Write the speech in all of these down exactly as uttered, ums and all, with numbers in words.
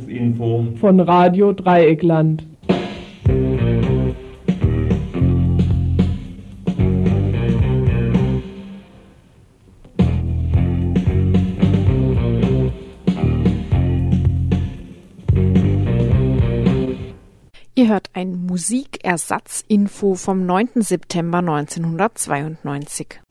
Tagesinfo von Radio Dreieckland. Ihr hört ein Musikersatzinfo vom neunten September neunzehnhundertzweiundneunzig.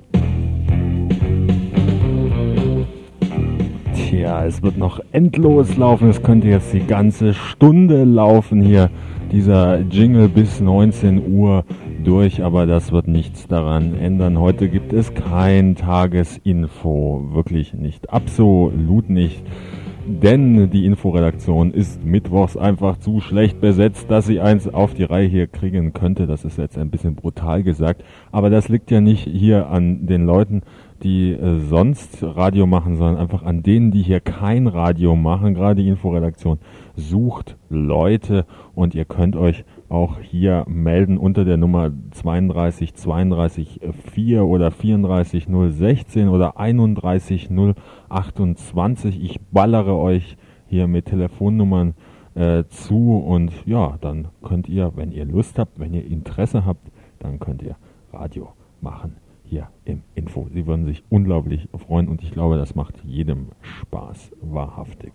Tja, es wird noch endlos laufen. Es könnte jetzt die ganze Stunde laufen hier, dieser Jingle bis neunzehn Uhr durch, aber das wird nichts daran ändern. Heute gibt es kein Tagesinfo, wirklich nicht, absolut nicht. Denn die Inforedaktion ist mittwochs einfach zu schlecht besetzt, dass sie eins auf die Reihe hier kriegen könnte. Das ist jetzt ein bisschen brutal gesagt, aber das liegt ja nicht hier an den Leuten, die äh, sonst Radio machen, sondern einfach an denen, die hier kein Radio machen. Gerade die Inforedaktion sucht Leute und ihr könnt euch auch hier melden unter der Nummer zweiunddreißig zweiunddreißig vier oder vierunddreißig null sechzehn oder einunddreißig null achtundzwanzig. Ich ballere euch hier mit Telefonnummern äh, zu und ja, dann könnt ihr, wenn ihr Lust habt, wenn ihr Interesse habt, dann könnt ihr Radio machen hier im Info. Sie würden sich unglaublich freuen und ich glaube, das macht jedem Spaß, wahrhaftig.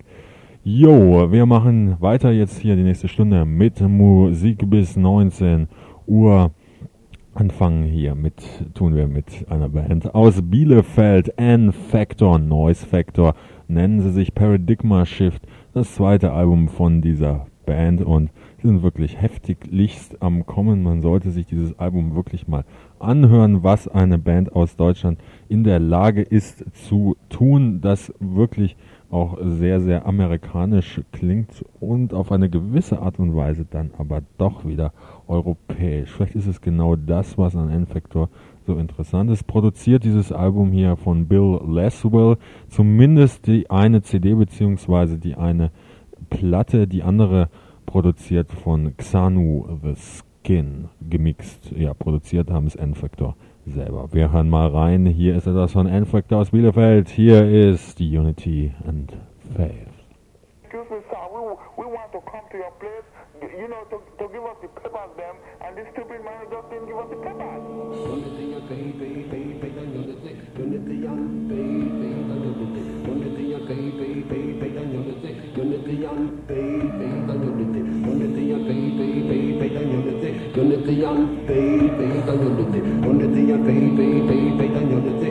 Jo, wir machen weiter jetzt hier die nächste Stunde mit Musik bis neunzehn Uhr. Anfangen hier mit, tun wir mit einer Band aus Bielefeld, N-Factor, Noise Factor, nennen sie sich Paradigma Shift, das zweite Album von dieser Band und sind wirklich heftiglichst am Kommen. Man sollte sich dieses Album wirklich mal anhören, was eine Band aus Deutschland in der Lage ist zu tun, das wirklich auch sehr, sehr amerikanisch klingt und auf eine gewisse Art und Weise dann aber doch wieder europäisch. Vielleicht ist es genau das, was an N-Factor so interessant ist. Produziert dieses Album hier von Bill Laswell, zumindest die eine C D beziehungsweise die eine Platte, die andere produziert von Xanu The Skin, gemixt, ja, produziert haben es N-Factor selber. Wir hören mal rein, hier ist etwas von N-Factor aus Bielefeld, hier ist die Unity and Faith. Excuse me, sir, we, we want to come to your place, you know, to, to give us the papers them, and this stupid man just didn't give us the papers. Unity and faith, faith, faith, faith and unity, unity and faith, faith and unity, unity and faith, faith, faith, faith and unity, unity and faith, faith and unity, unity and faith, faith, faith, faith and unity, unity and faith, faith and unity, unity and faith, faith, faith, faith and unity.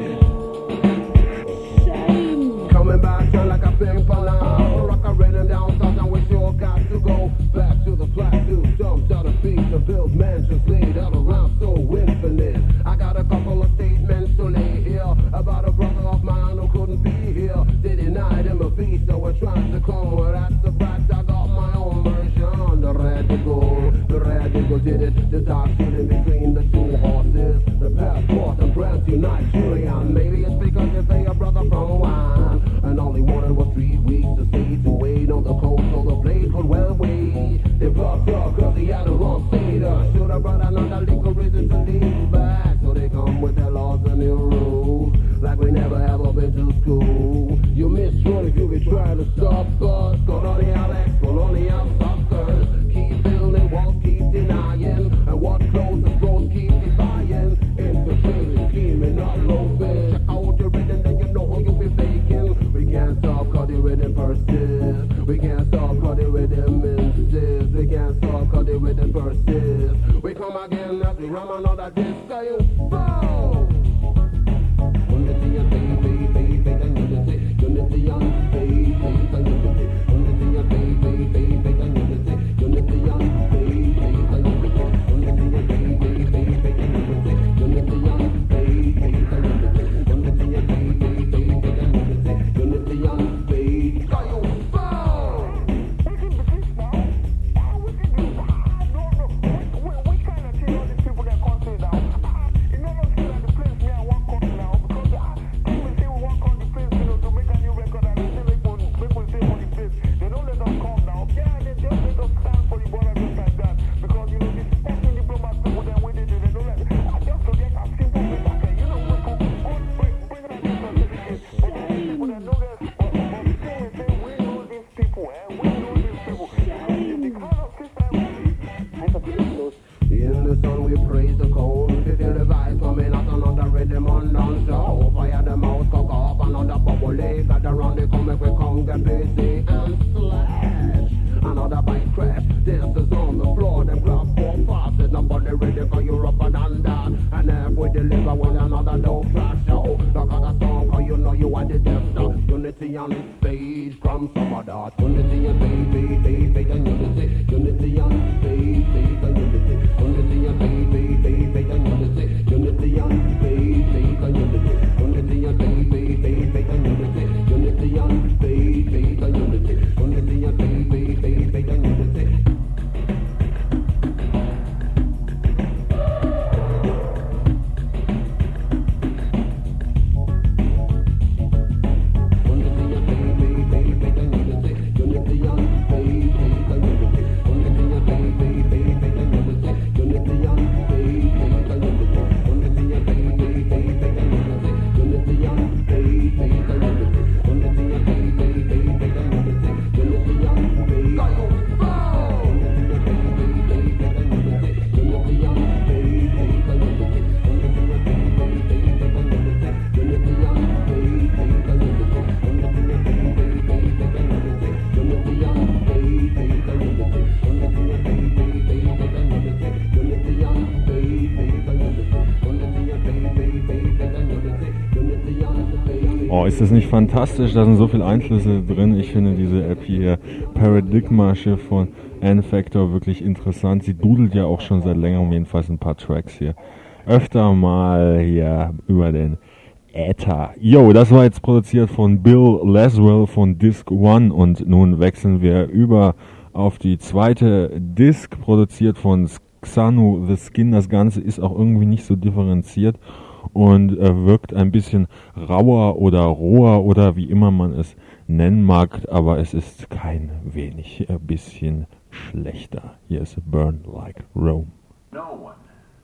Coming back down like a pimple now, rock a rhythm down south and we sure got to go back to the flat two stumps out of feet to build mansions laid out around so infinite. I got a couple of statements to lay here about a brother of mine who couldn't be here. They denied him a visa, so we're trying to come. Well, that's the fact, I got my own version. The radical, the radical did it. The dark shooting between the two horses. The passport and brand new Nigerian. Maybe it's because they say a brother from wine. And all he wanted was three weeks to stay to wait on the coast so the blade could well wait. They blocked up cause he had a wrong status. Should have brought another legal reason to leave back. So they come with their laws and their rules, like we never ever been to school. You miss one if you be trying to stop us. Colonial X, colonial suckers. Keep building walls, keep denying. And what closes roads keep defying. Infiltrating, scheming, not loafing. Check out your rhythm, then you know who you be faking. We can't stop cause the rhythm persists. We can't stop cause the rhythm insists. We can't stop cause the rhythm persists. We come again as we ram another disc. Are you foul? Unity and faith, faith, faith, faith and unity. Unity and faith, faith and unity. Unity and faith, faith, faith, faith and unity. Unity and faith, faith and unity. Unity and faith, faith, faith, faith and unity. Unity and faith, faith and unity. Unity and faith, faith, faith, faith and unity. Unity and faith. Are you foul? We can do that. I don't know. Which kind of thing all these people get considered? to get busy and slash. Another bike crash, dancers on the floor, them grab for fast. Nobody ready for you up and under. And if we deliver with another low class show, look at the song, cause you know you want the death stuff. Unity and speed from some of that. Unity and baby, baby, and unity. Unity and speed, speed and unity. Unity and baby, baby, and unity. Unity and speed, speed and unity. Unity and baby, baby, and unity. Unity and speed, speed and unity. Unity and baby, baby, and unity. Oh, ist das nicht fantastisch? Da sind so viele Einflüsse drin. Ich finde diese L P hier, Paradigma-Schiff von N-Factor, wirklich interessant. Sie dudelt ja auch schon seit längerem, jedenfalls ein paar Tracks hier. Öfter mal hier über den Äther. Yo, das war jetzt produziert von Bill Laswell von Disc One und nun wechseln wir über auf die zweite Disc, produziert von Xanu The Skin. Das Ganze ist auch irgendwie nicht so differenziert und äh, wirkt ein bisschen rauer oder roher oder wie immer man es nennen mag, aber es ist kein wenig, ein bisschen schlechter. Hier ist Burn Like Rome. No one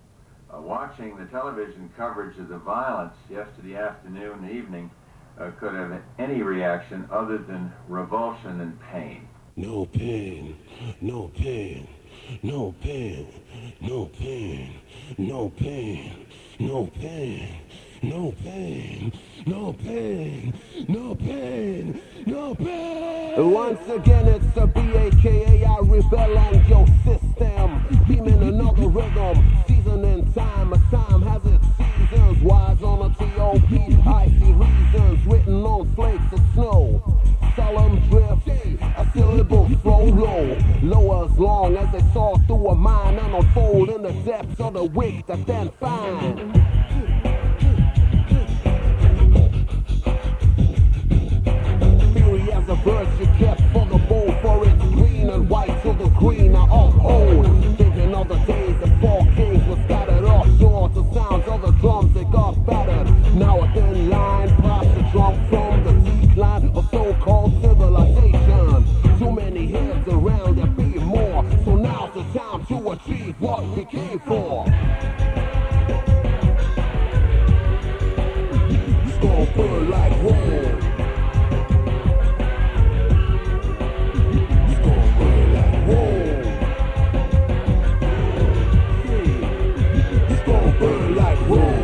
uh, watching the television coverage of the violence yesterday afternoon and evening uh, could have any reaction other than revulsion and pain. No pain, no pain, no pain, no pain, no pain, no pain, no pain, no pain, no pain, no pain. Once again it's the B A K A I rebel on your system, beaming another rhythm, seasoning time, a time has its seasons, wise on a T O P, icy reasons, written on flakes of snow. Solemn drift, a syllable flow low, low as long as they saw through a mind and unfold in the depths of the wick that then find. Theory as a virtue kept for the bowl, for it's green and white to the green I uphold. Thinking of the days the four kings were scattered offshore to sounds of the drums they got battered. Now a thin line pops the drum from the decline of so-called civilization. Too many heads around, there be more, so now's the time to achieve what we came for. It's gonna burn like Rome. It's gonna burn like Rome. It's gonna burn like Rome.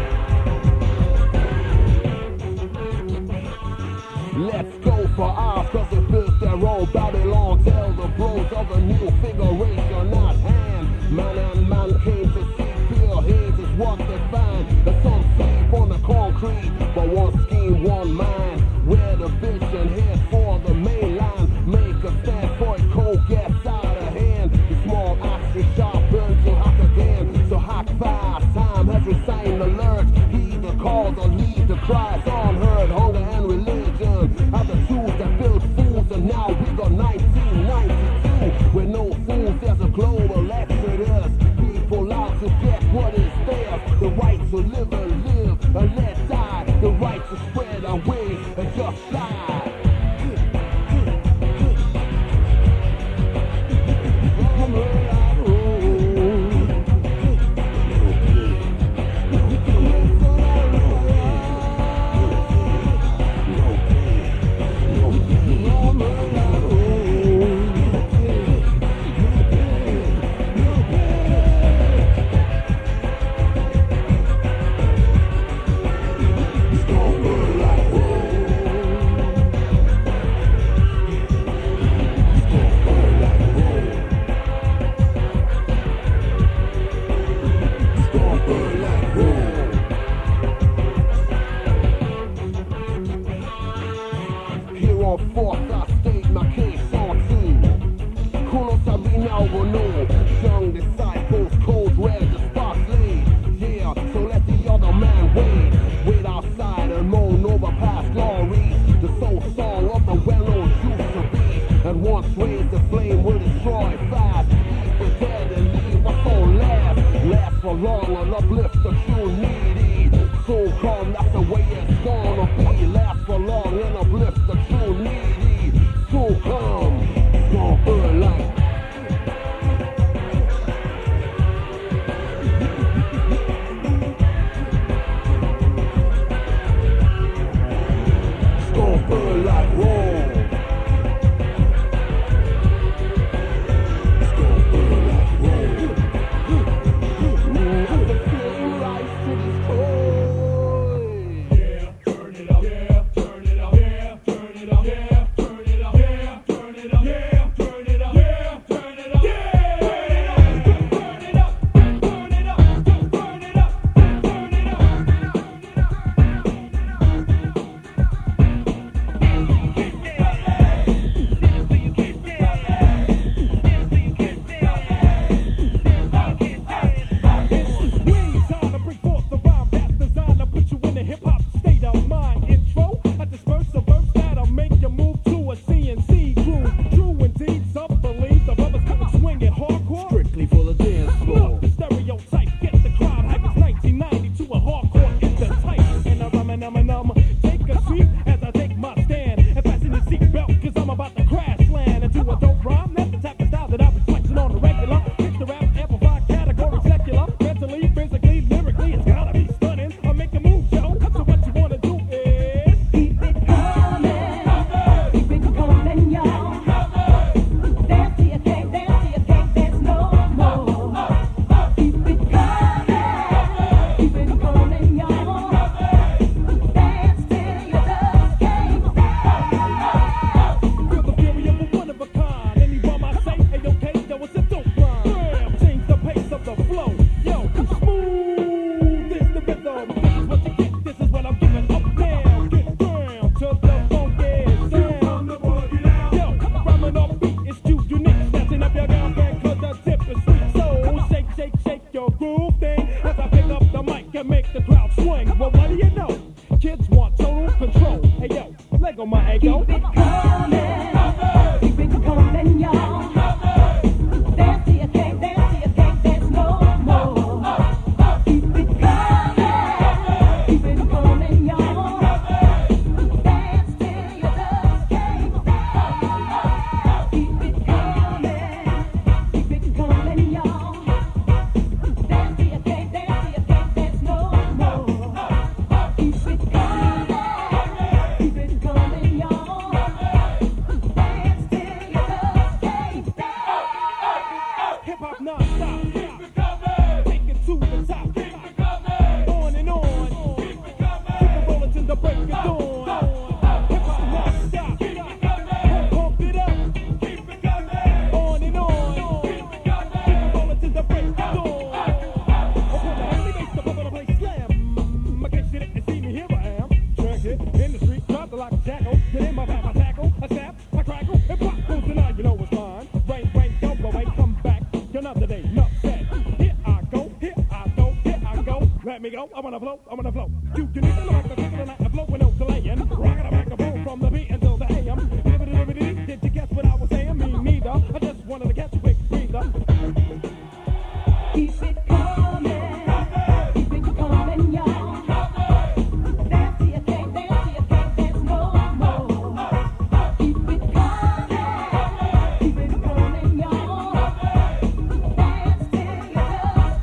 Let's go for ours, cause they built their own Babylon. Tell the bros of a new figuration at hand. Man and man came to see Bill Hayes is what they find. The sun safe on the concrete, but one scheme, one mind. Where the vision head for the main line. Make a stand for it, cold gets out of hand. The small axe is sharpened to hack again. So hack fast, time has resigned the lurch. Heed the calls or lead the cries unheard. Hunger and religion are the tools that build fools, and now we got nineteen ninety-two. With no fools, there's a global exodus. People out to get what is theirs. The right to live and live and let die. The right to spread our wings and just fly. on force, I state my case on team. Kuno Sabina Renault, young disciples, cold red, the sparks lead. Yeah, so let the other man wait. Wait outside and moan over past glories. The soul song of the well-known used to be. And once raised, the flame will destroy fast. Eat the dead and leave us on last. Last for long and uplift the true needy. Soon come, that's the way it's gonna be. Last for long and uplift the true needy. Soon come, it's gonna burn like. It's gonna burn like raw.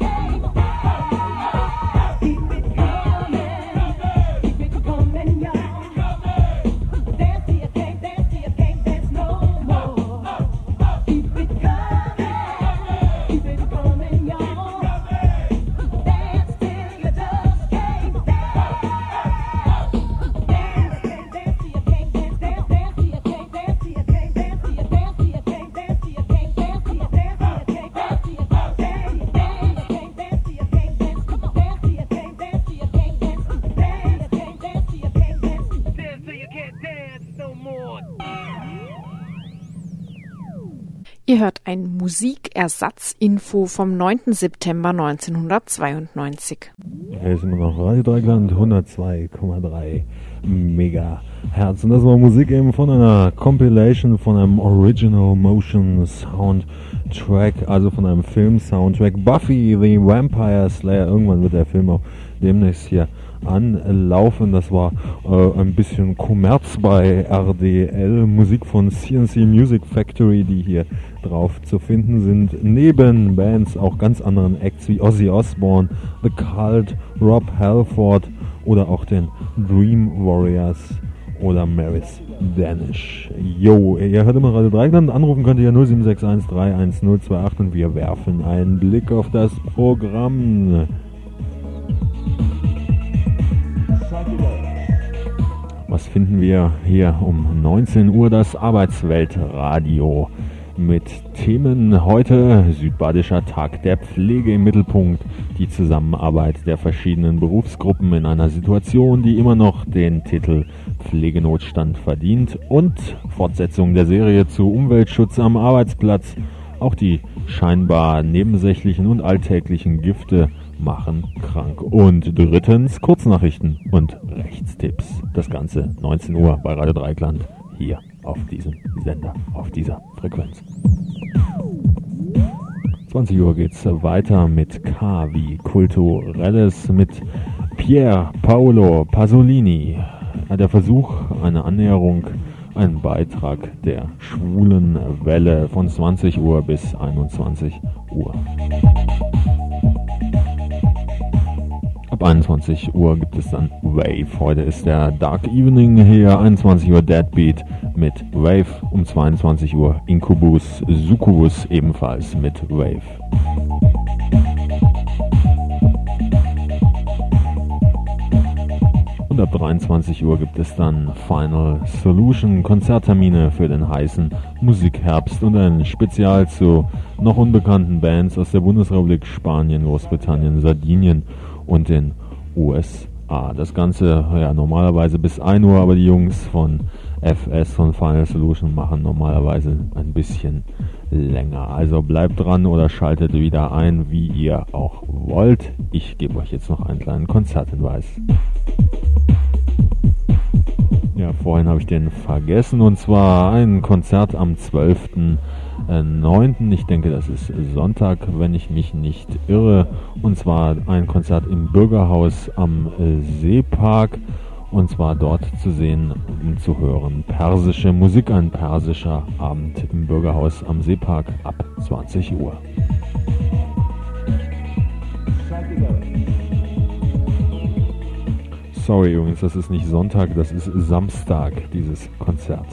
Keep it coming, y'all. Ihr hört ein Musikersatzinfo vom neunten September neunzehnhundertzweiundneunzig. Hier ist immer noch Radio Dreieckland hundertzwei Komma drei Megahertz. Und das war Musik eben von einer Compilation, von einem Original Motion Soundtrack, also von einem Film-Soundtrack. Buffy the Vampire Slayer. Irgendwann wird der Film auch demnächst hier anlaufen. Das war äh, ein bisschen Kommerz bei R D L. Musik von C N C Music Factory, die hier drauf zu finden sind. Neben Bands auch ganz anderen Acts wie Ozzy Osbourne, The Cult, Rob Halford oder auch den Dream Warriors oder Maris Danish. Jo, ihr hört immer Radio Dreieckland. Anrufen könnt ihr ja null sieben sechs eins drei eins null zwei acht und wir werfen einen Blick auf das Programm. Was finden wir hier um neunzehn Uhr? Das Arbeitsweltradio mit Themen heute: Südbadischer Tag der Pflege im Mittelpunkt, die Zusammenarbeit der verschiedenen Berufsgruppen in einer Situation, die immer noch den Titel Pflegenotstand verdient, und Fortsetzung der Serie zu Umweltschutz am Arbeitsplatz. Auch die scheinbar nebensächlichen und alltäglichen Gifte machen krank. Und drittens Kurznachrichten und Rechtstipps. Das Ganze neunzehn Uhr bei Radio Dreieckland hier auf diesem Sender, auf dieser Frequenz. zwanzig Uhr geht's weiter mit K wie Kulturelles, mit Pier Paolo Pasolini. Der Versuch, eine Annäherung, ein Beitrag der schwulen Welle von zwanzig Uhr bis einundzwanzig Uhr. Ab einundzwanzig Uhr gibt es dann Wave. Heute ist der Dark Evening hier, einundzwanzig Uhr Deadbeat mit Wave, um zweiundzwanzig Uhr Incubus Succubus ebenfalls mit Wave. Und ab dreiundzwanzig Uhr gibt es dann Final Solution, Konzerttermine für den heißen Musikherbst und ein Spezial zu noch unbekannten Bands aus der Bundesrepublik, Spanien, Großbritannien, Sardinien und den U S A. Das Ganze ja normalerweise bis ein Uhr, aber die Jungs von F S, von Final Solution, machen normalerweise ein bisschen länger. Also bleibt dran oder schaltet wieder ein, wie ihr auch wollt. Ich gebe euch jetzt noch einen kleinen Konzerthinweis. Ja, vorhin habe ich den vergessen, und zwar ein Konzert am zwölften neunten Ich denke, das ist Sonntag, wenn ich mich nicht irre. Und zwar ein Konzert im Bürgerhaus am Seepark. Und zwar dort zu sehen und zu hören persische Musik, ein persischer Abend im Bürgerhaus am Seepark ab zwanzig Uhr. Sorry übrigens, das ist nicht Sonntag, das ist Samstag, dieses Konzert.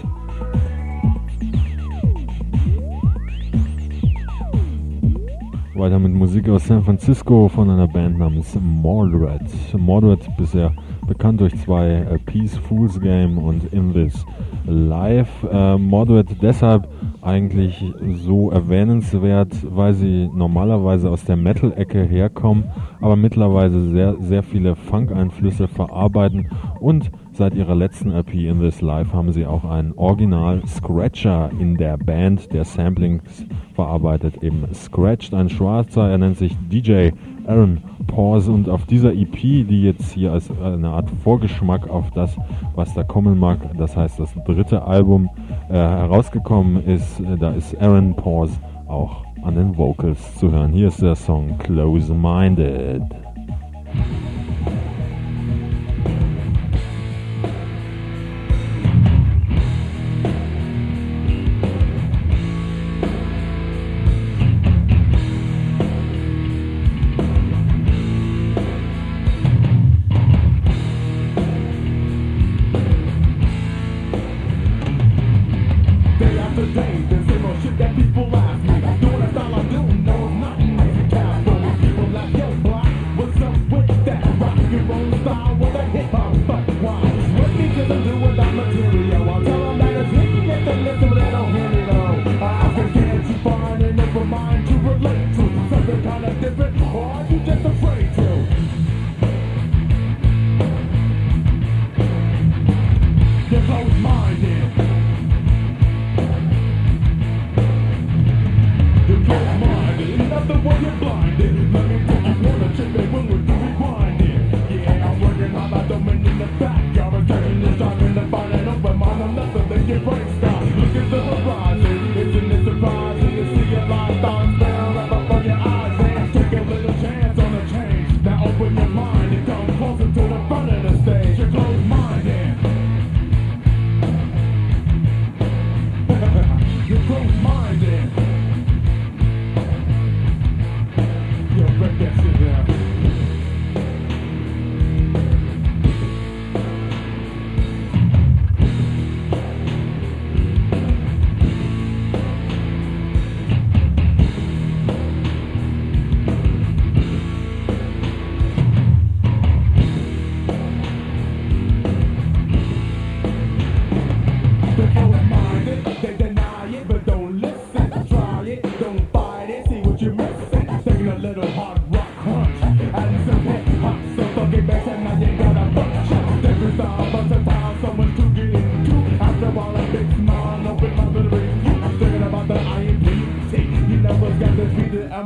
Weiter mit Musik aus San Francisco von einer Band namens Mordred. Mordred, bisher bekannt durch zwei äh, Peace Fool's Game und In This Life. Äh, Mordred deshalb eigentlich so erwähnenswert, weil sie normalerweise aus der Metal-Ecke herkommen, aber mittlerweile sehr, sehr viele Funk-Einflüsse verarbeiten, und seit ihrer letzten L P In This Life haben sie auch einen Original-Scratcher in der Band, der Samplings verarbeitet, eben scratcht. Ein Schwarzer, er nennt sich D J Aaron Pause, und auf dieser E P, die jetzt hier als eine Art Vorgeschmack auf das, was da kommen mag, das heißt das dritte Album, äh, herausgekommen ist, äh, da ist Aaron Pause auch an den Vocals zu hören. Hier ist der Song Close Minded.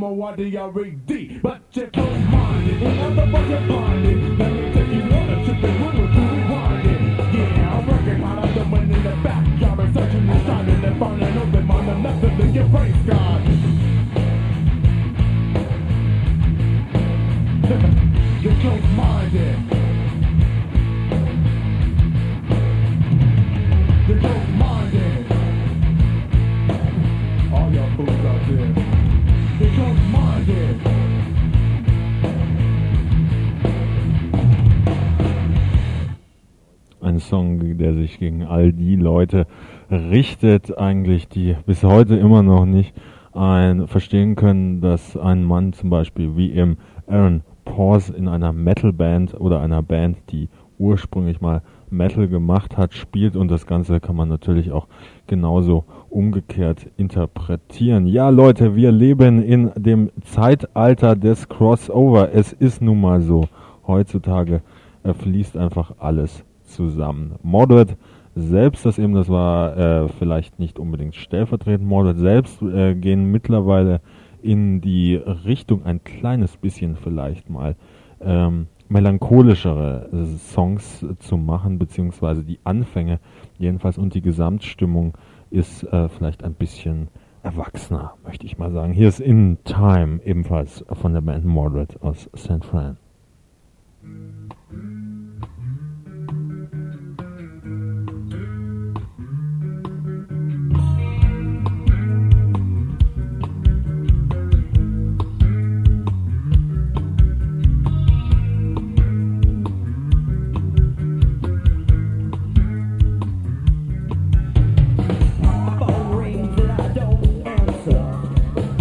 O Y D R E D. But you're close-minded, and I'm the fucking blinded. Let me take you on a trip and we will do rewinding. Yeah, I'm working out of the money in the backyard and searching and shining and finding open mind and nothing to get praise God. You're close-minded. You're close-minded. All y'all fools out there. You're close-minded. Ein Song, der sich gegen all die Leute richtet, eigentlich, die bis heute immer noch nicht ein, verstehen können, dass ein Mann zum Beispiel wie eben Aaron Pause in einer Metal-Band oder einer Band, die ursprünglich mal Metal gemacht hat, spielt, und das Ganze kann man natürlich auch genauso umgekehrt interpretieren. Ja, Leute, wir leben in dem Zeitalter des Crossover. Es ist nun mal so. Heutzutage äh, fließt einfach alles zusammen. Mordred selbst, das eben, das war äh, vielleicht nicht unbedingt stellvertretend, Mordred selbst äh, gehen mittlerweile in die Richtung, ein kleines bisschen vielleicht mal ähm, melancholischere Songs zu machen, beziehungsweise die Anfänge jedenfalls, und die Gesamtstimmung ist äh, vielleicht ein bisschen erwachsener, möchte ich mal sagen. Hier ist In Time, ebenfalls von der Band Mordred aus San Fran.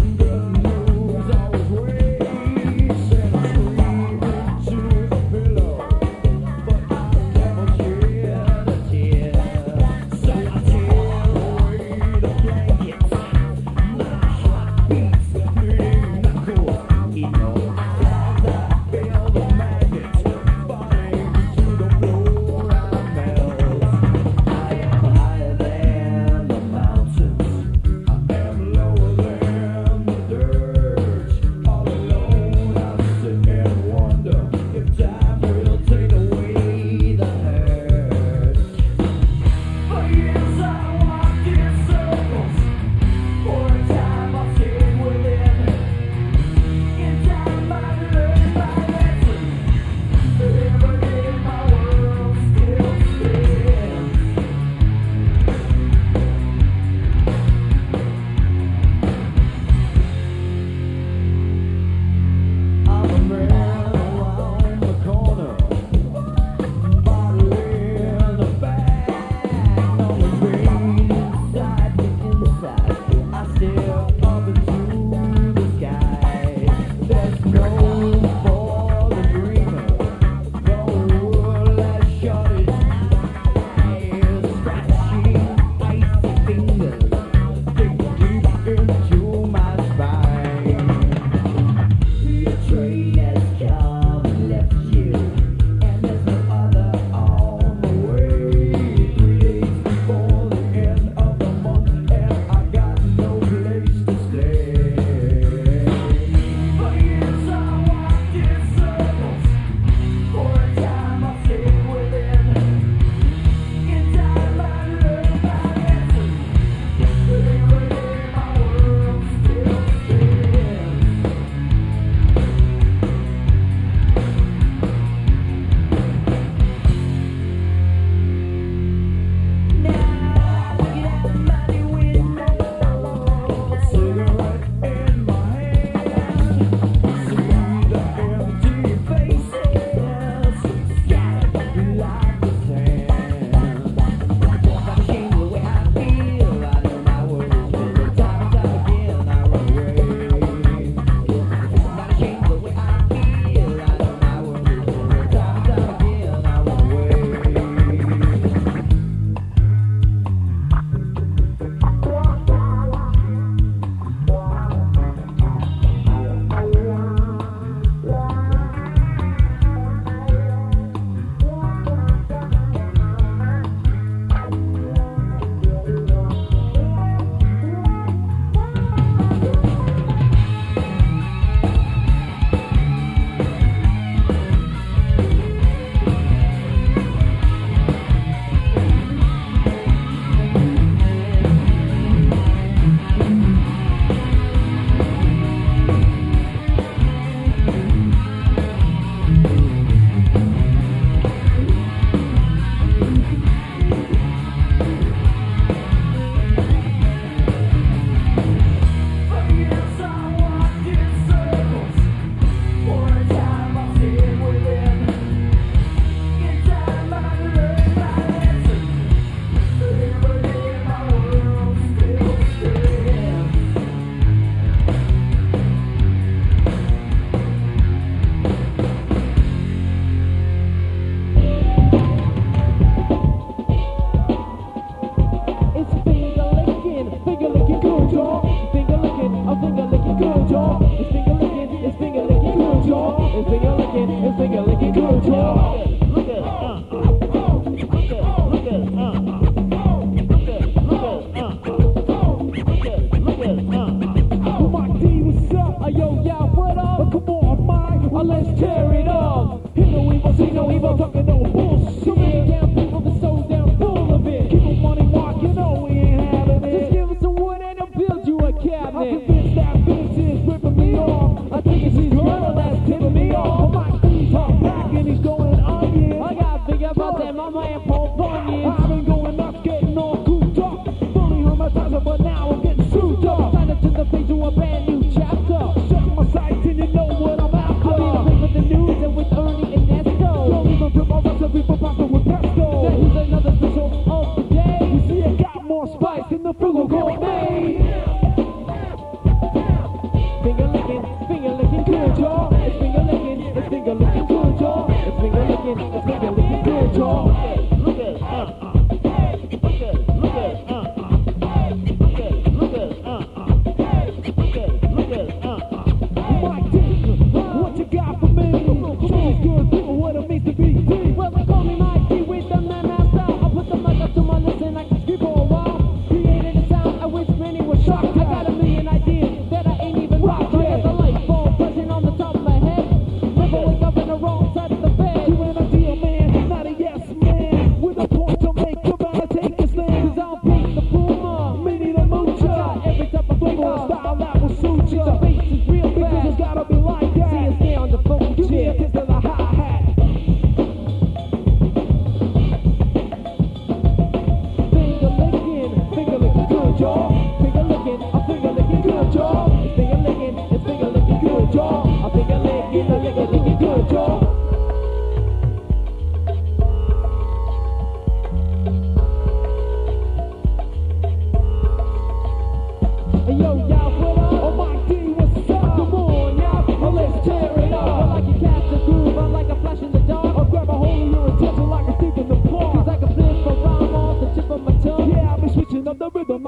Pillow.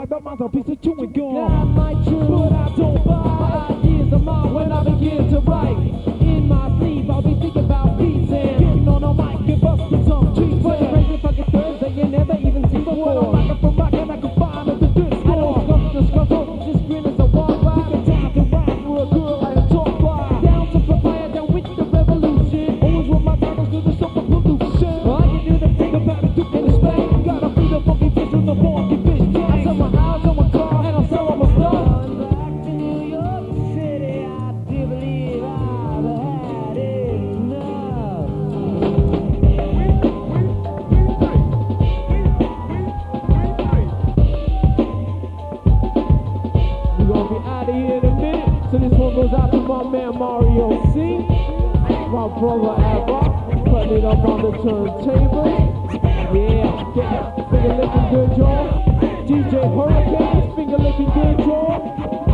but mine's a piece of chewing gum. That might true, but I don't buy. Ideas of mine when I begin to write. In my sleep, I'll be thinking about peace and getting on a mic and busting some trees. For the crazy fucking Thursday, you never even seen before. I'm rocking from rock and I can find at the disc. I don't scuff the scuff up, just grin as I walk by. Take a time to ride for a girl I have talked by. Down to papaya, down with the revolution. Always with my titles to the suffer pollution. I can do the thing about it, in the space. Gotta be the funky bitch with the funky bitch. I sell my house on my car and I sell all my stuff. Back to New York City, I do believe I've had enough. We're gonna be out of here in a minute. So this one goes out to my man Mario C. My brother Abba, putting it up on the turntable. Yeah, get finger licking good, y'all. D J Hurricane, finger licking good, y'all.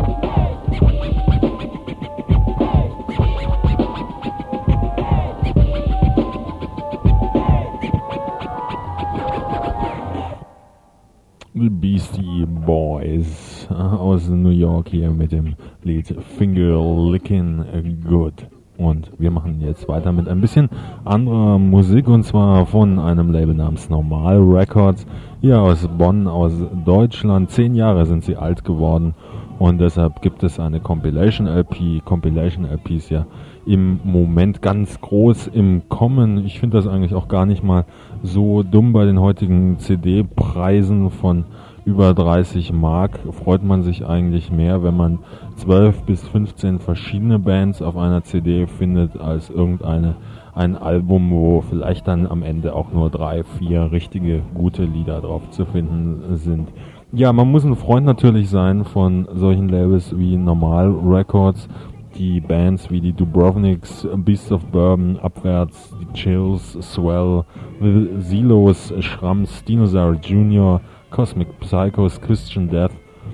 The Beastie Boys aus New York hier mit dem Lied Finger Lickin' Good. Und wir machen jetzt weiter mit ein bisschen anderer Musik, und zwar von einem Label namens Normal Records, hier aus Bonn, aus Deutschland. Zehn Jahre sind sie alt geworden und deshalb gibt es eine Compilation-L P. Compilation-L P ist ja im Moment ganz groß im Kommen. Ich finde das eigentlich auch gar nicht mal so dumm. Bei den heutigen C D-Preisen von über dreißig Mark freut man sich eigentlich mehr, wenn man zwölf bis fünfzehn verschiedene Bands auf einer C D findet, als irgendeine ein Album, wo vielleicht dann am Ende auch nur drei, vier richtige gute Lieder drauf zu finden sind. Ja, man muss ein Freund natürlich sein von solchen Labels wie Normal Records. Die Bands wie die Dubrovniks, Beasts of Bourbon, Abwärts, die Chills, Swell, Silos, Schramms, Dinosaur Junior, Cosmic Psychos, Christian Death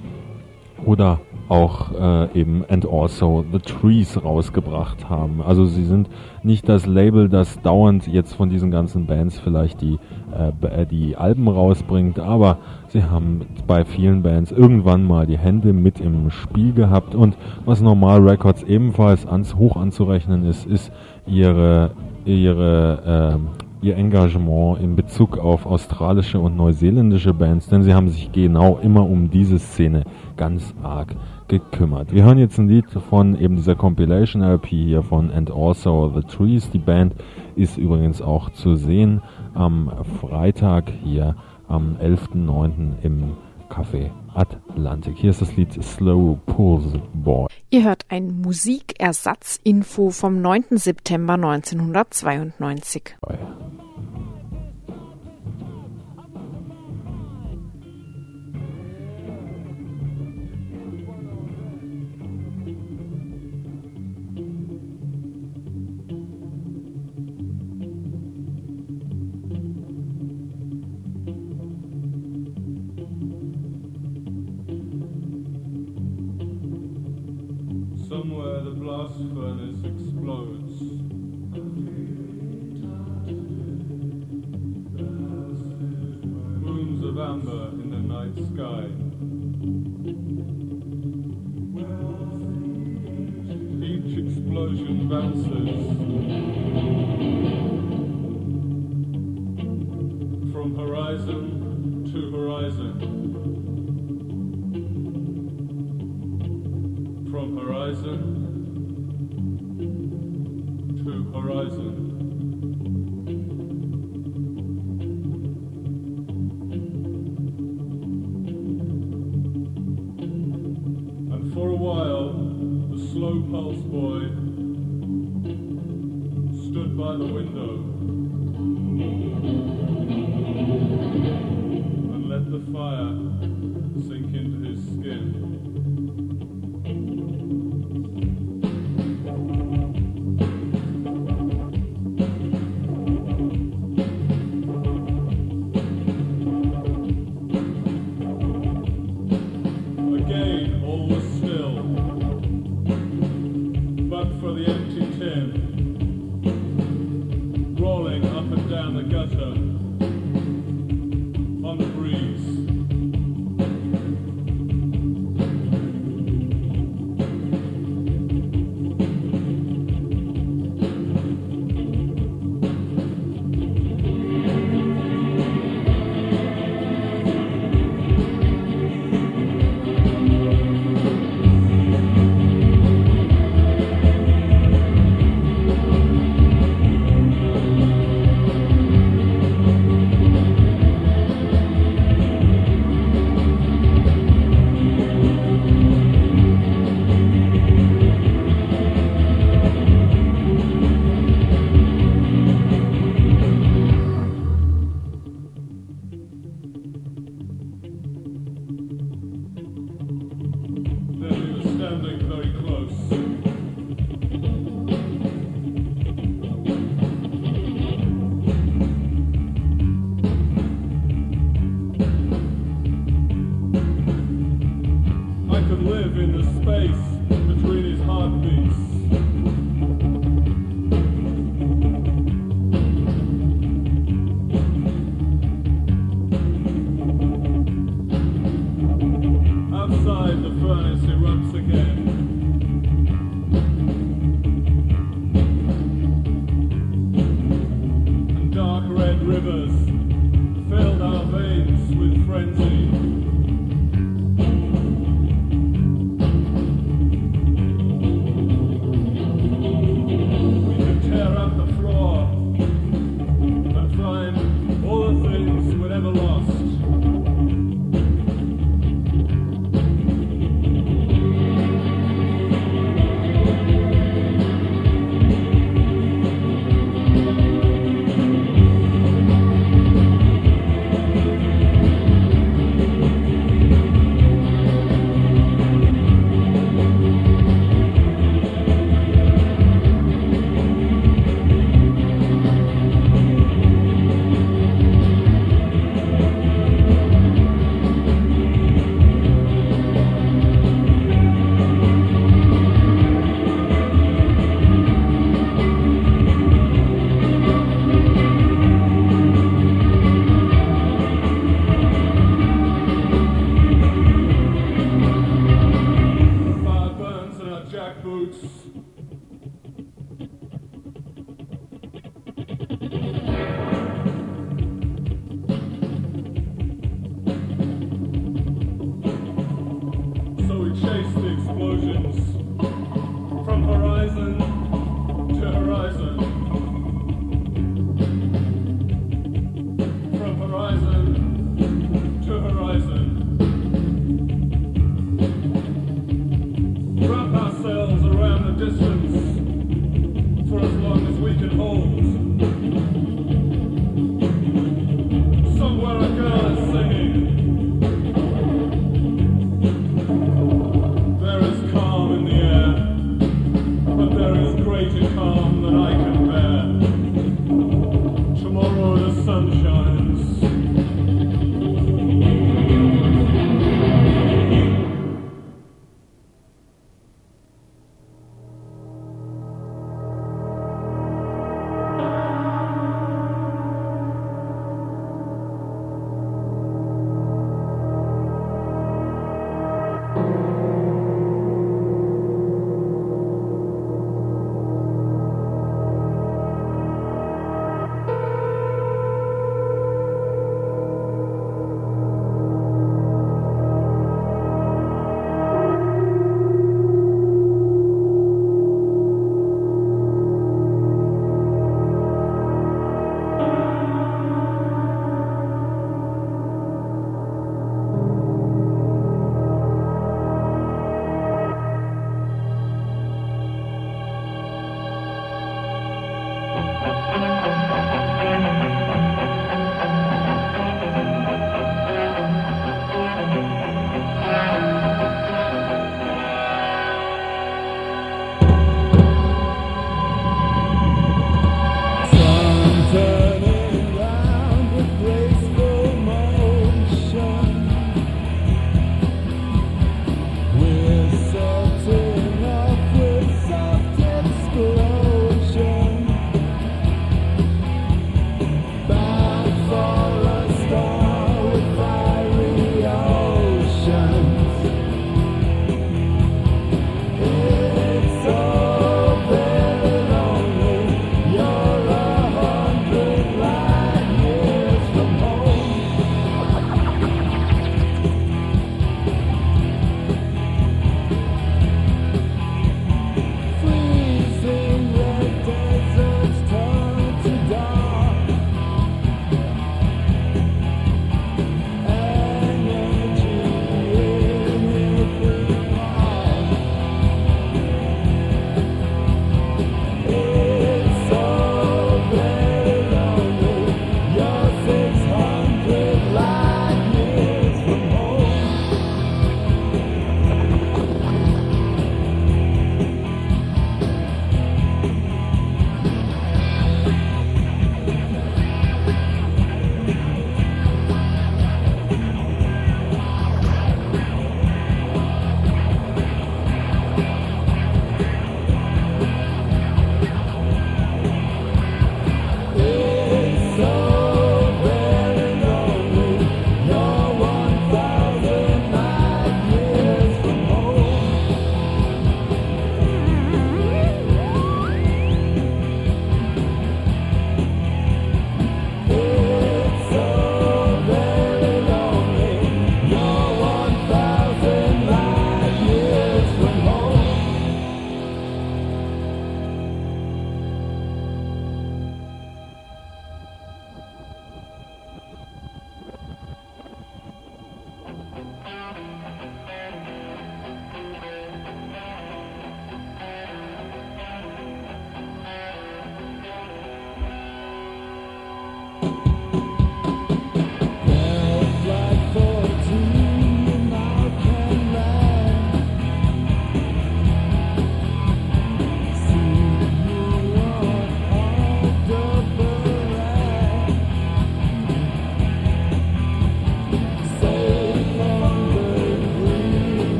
oder auch äh, eben And Also The Trees rausgebracht haben. Also sie sind nicht das Label, das dauernd jetzt von diesen ganzen Bands vielleicht die, äh, die Alben rausbringt, aber sie haben bei vielen Bands irgendwann mal die Hände mit im Spiel gehabt, und was Normal Records ebenfalls ans, hoch anzurechnen ist, ist ihre, ihre äh, ihr Engagement in Bezug auf australische und neuseeländische Bands, denn sie haben sich genau immer um diese Szene ganz arg gekümmert. Wir hören jetzt ein Lied von eben dieser Compilation-L P hier von And Also The Trees. Die Band ist übrigens auch zu sehen am Freitag hier am elften neunten im Café Atlantik. Hier ist das Lied Slow Pulse Boy. Ihr hört ein Musikersatzinfo vom neunten September neunzehnhundertzweiundneunzig. Somewhere the blast furnace explodes. Moons of amber in the night sky. Each explosion bounces from horizon to horizon. From horizon to horizon. And for a while, the slow pulse boy stood by the window and let the fire sink into his skin. I could live in the space between his heartbeats. Outside, the furnace erupts again. And dark red rivers filled our veins with frenzy.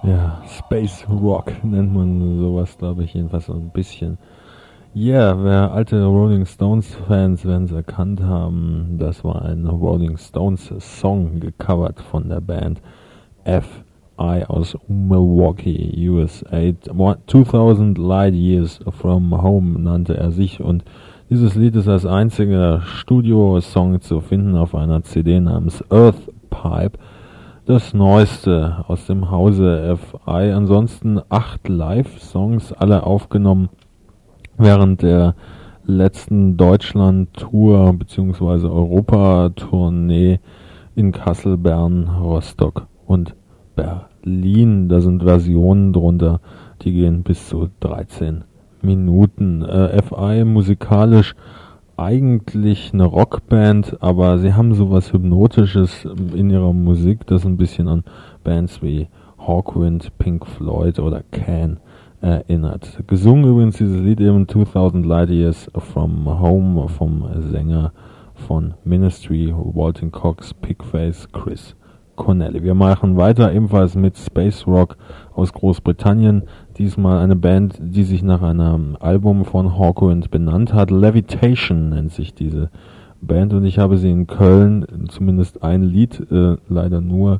Ja, Space Rock nennt man sowas, glaube ich, jedenfalls so ein bisschen. Ja, yeah, wer alte Rolling Stones Fans werden es erkannt haben, das war ein Rolling Stones Song gecovert von der Band F I aus Milwaukee, U S A. zweitausend Light Years from Home nannte er sich, und dieses Lied ist als einziger Studio-Song zu finden auf einer C D namens Earth Pipe. Das neueste aus dem Hause F I. Ansonsten acht Live-Songs, alle aufgenommen während der letzten Deutschland-Tour bzw. Europa-Tournee in Kassel, Bern, Rostock und Berlin. Da sind Versionen drunter, die gehen bis zu dreizehn Minuten. Äh, F I musikalisch eigentlich eine Rockband, aber sie haben sowas Hypnotisches in ihrer Musik, das ein bisschen an Bands wie Hawkwind, Pink Floyd oder Can erinnert. Gesungen übrigens dieses Lied eben zweitausend Light Years from Home vom Sänger von Ministry, Walton Cox, Pigface, Chris Cornell. Wir machen weiter ebenfalls mit Space Rock aus Großbritannien. Diesmal eine Band, die sich nach einem Album von Hawkwind benannt hat. Levitation nennt sich diese Band, und ich habe sie in Köln zumindest ein Lied, äh, leider nur,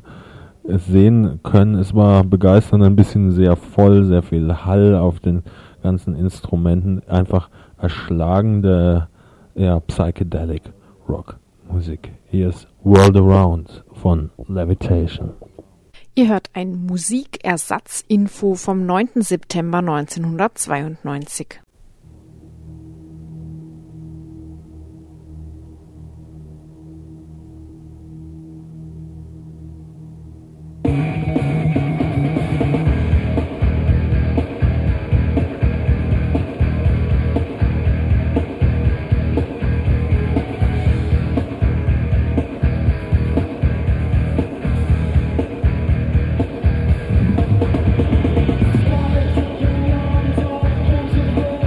sehen können. Es war begeisternd, ein bisschen sehr voll, sehr viel Hall auf den ganzen Instrumenten, einfach erschlagende, ja, Psychedelic Rock Musik. Hier ist World Around von Levitation. Ihr hört ein Musikersatzinfo vom neunten September neunzehnhundertzweiundneunzig. Thank you.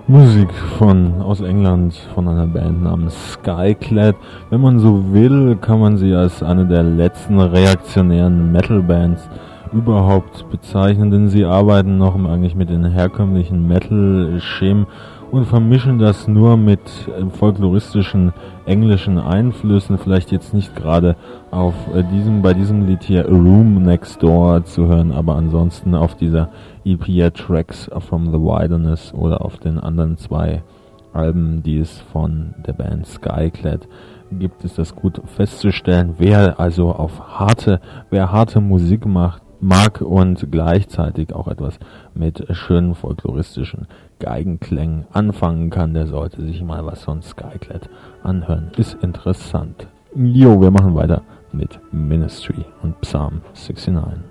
Musik von aus England von einer Band namens Skyclad. Wenn man so will, kann man sie als eine der letzten reaktionären Metal-Bands überhaupt bezeichnen, denn sie arbeiten noch eigentlich mit den herkömmlichen Metal-Schemen und vermischen das nur mit folkloristischen englischen Einflüssen, vielleicht jetzt nicht gerade auf diesem, bei diesem Lied hier A Room Next Door zu hören, aber ansonsten auf dieser E P Tracks from the Wilderness oder auf den anderen zwei Alben, die es von der Band Skyclad gibt, ist das gut festzustellen. Wer also auf harte, wer harte Musik macht, mag und gleichzeitig auch etwas mit schönen folkloristischen Geigenklängen anfangen kann, der sollte sich mal was von Skyclad anhören. Ist interessant. Jo, wir machen weiter mit Ministry und Psalm neunundsechzig.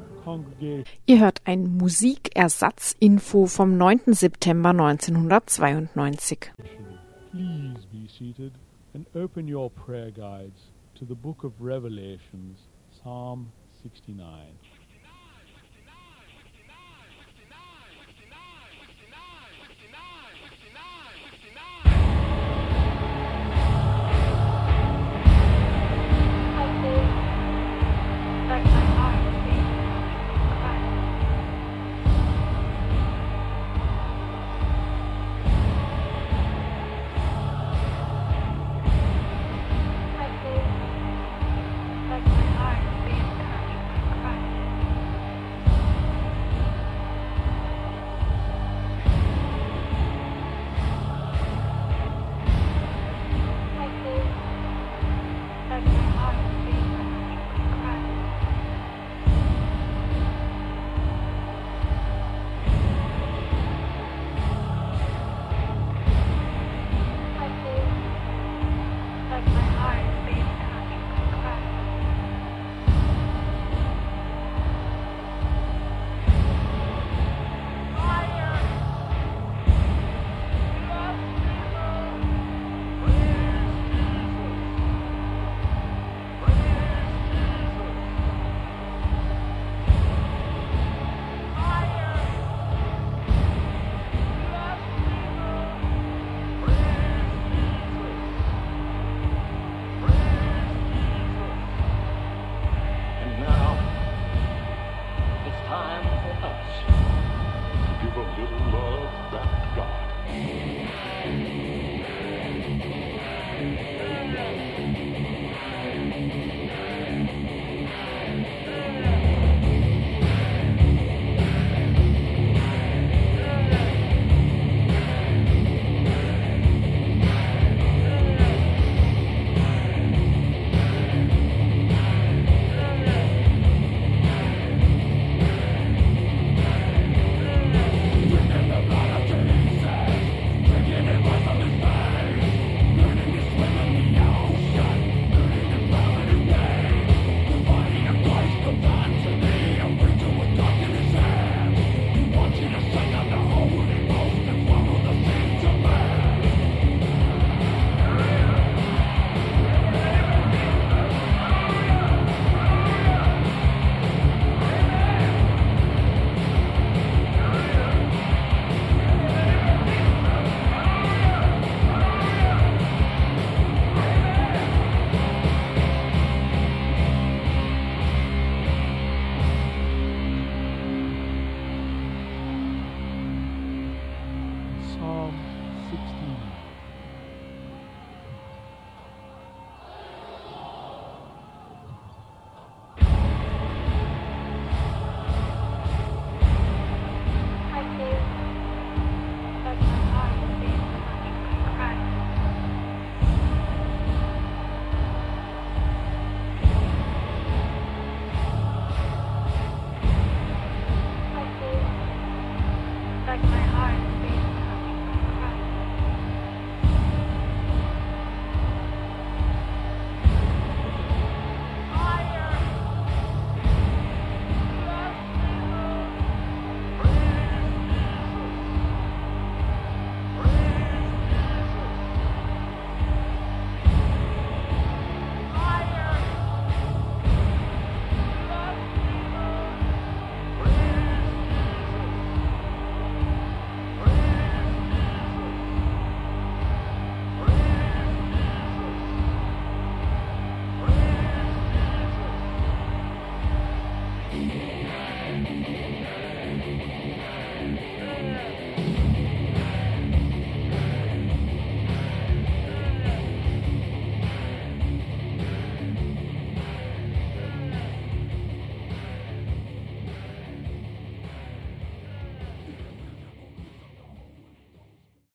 Ihr hört ein Musikersatzinfo vom neunten September neunzehnhundertzweiundneunzig. Please be seated and open your prayer guides to the book of Revelations, Psalm sixty-nine. Psalm sixteen.